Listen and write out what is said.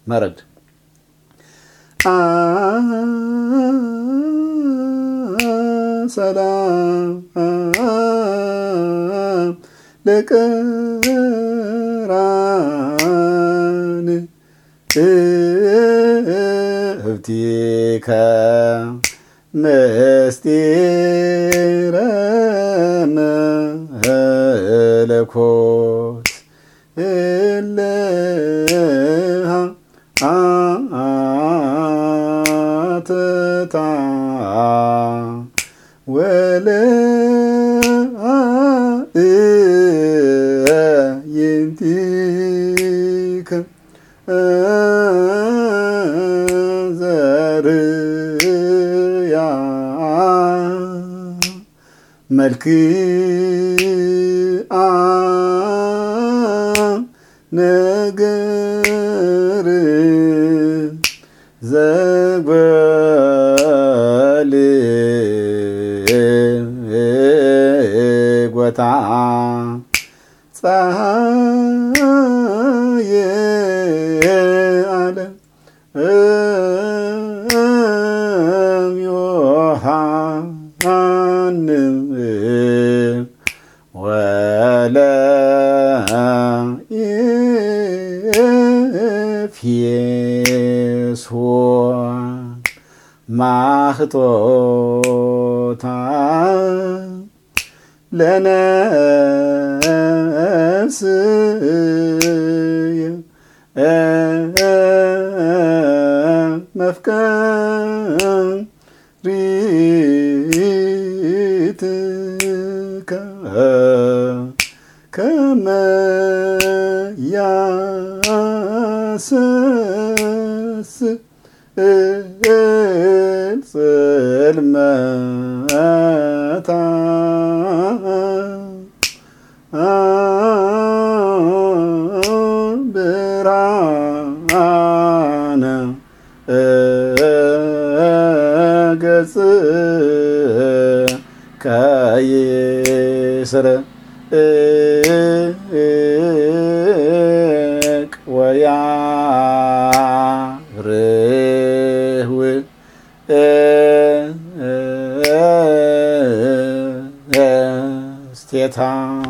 መረድ ሰላም ለቀራን እብቲከ ምስጢረ መለኮት እለሃ አትታ ወለአይንቲከ ዘርያ መልክአ ነገር ዘግበልጎታ ፀሐየ ዓለም ዮሐንም ወለኤፌሶን ማኅቶታ ለነፍስየ መፍቀሪትከ ከመ ያሰስእ ጽልመታ ብርሃነ ገጽከ ይስረቅ ወያርኅው እስቴታ